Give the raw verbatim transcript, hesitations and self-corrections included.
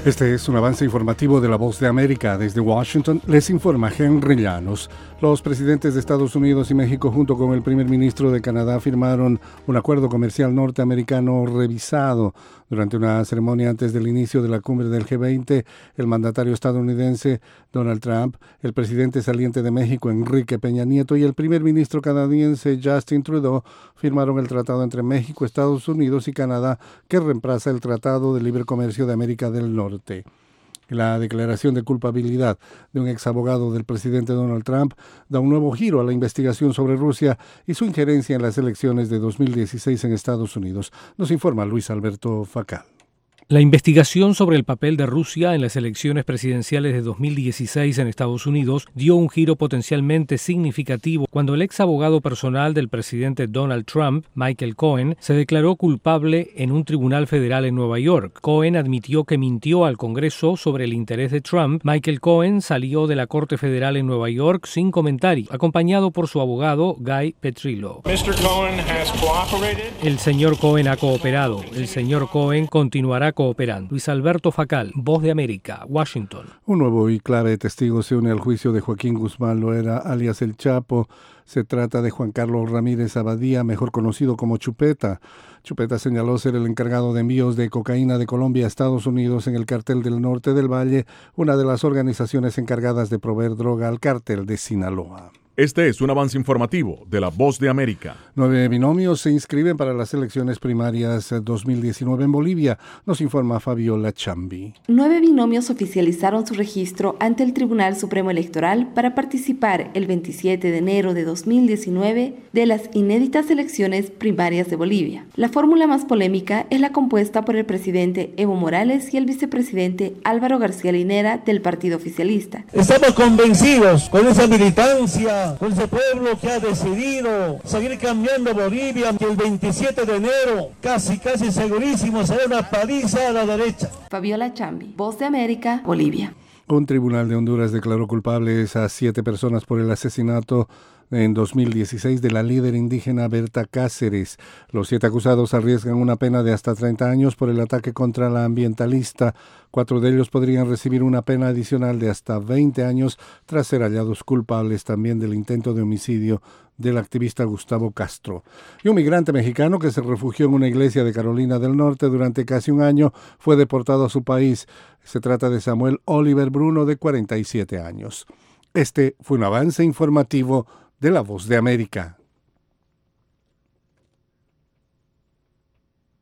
Este es un avance informativo de La Voz de América. Desde Washington les informa Henry Llanos. Los presidentes de Estados Unidos y México junto con el primer ministro de Canadá firmaron un acuerdo comercial norteamericano revisado. Durante una ceremonia antes del inicio de la cumbre del G veinte, el mandatario estadounidense Donald Trump, el presidente saliente de México Enrique Peña Nieto y el primer ministro canadiense Justin Trudeau firmaron el tratado entre México, Estados Unidos y Canadá que reemplaza el Tratado de Libre Comercio de América del Norte. La declaración de culpabilidad de un exabogado del presidente Donald Trump da un nuevo giro a la investigación sobre Rusia y su injerencia en las elecciones de dos mil dieciséis en Estados Unidos. Nos informa Luis Alberto Facal. La investigación sobre el papel de Rusia en las elecciones presidenciales de dos mil dieciséis en Estados Unidos dio un giro potencialmente significativo cuando el ex abogado personal del presidente Donald Trump, Michael Cohen, se declaró culpable en un tribunal federal en Nueva York. Cohen admitió que mintió al Congreso sobre el interés de Trump. Michael Cohen salió de la Corte Federal en Nueva York sin comentario, acompañado por su abogado Guy Petrillo. mister Cohen has cooperated. El señor Cohen ha cooperado. El señor Cohen continuará cooperando. Luis Alberto Facal, Voz de América, Washington. Un nuevo y clave testigo se une al juicio de Joaquín Guzmán Loera, alias El Chapo. Se trata de Juan Carlos Ramírez Abadía, mejor conocido como Chupeta. Chupeta señaló ser el encargado de envíos de cocaína de Colombia a Estados Unidos en el Cártel del Norte del Valle, una de las organizaciones encargadas de proveer droga al Cártel de Sinaloa. Este es un avance informativo de La Voz de América. Nueve binomios se inscriben para las elecciones primarias dos mil diecinueve en Bolivia, nos informa Fabiola Chambi. Nueve binomios oficializaron su registro ante el Tribunal Supremo Electoral para participar el veintisiete de enero de dos mil diecinueve de las inéditas elecciones primarias de Bolivia. La fórmula más polémica es la compuesta por el presidente Evo Morales y el vicepresidente Álvaro García Linera del partido oficialista. Estamos convencidos con esa militancia, con ese pueblo que ha decidido seguir cambiando Bolivia, que el veintisiete de enero, casi casi segurísimo, será una paliza a la derecha. Fabiola Chambi, Voz de América, Bolivia. Un tribunal de Honduras declaró culpables a siete personas por el asesinato en dos mil dieciséis de la líder indígena Berta Cáceres. Los siete acusados arriesgan una pena de hasta treinta años por el ataque contra la ambientalista. Cuatro de ellos podrían recibir una pena adicional de hasta veinte años tras ser hallados culpables también del intento de homicidio del activista Gustavo Castro. Y un migrante mexicano que se refugió en una iglesia de Carolina del Norte durante casi un año fue deportado a su país. Se trata de Samuel Oliver Bruno, de cuarenta y siete años. Este fue un avance informativo de La Voz de América.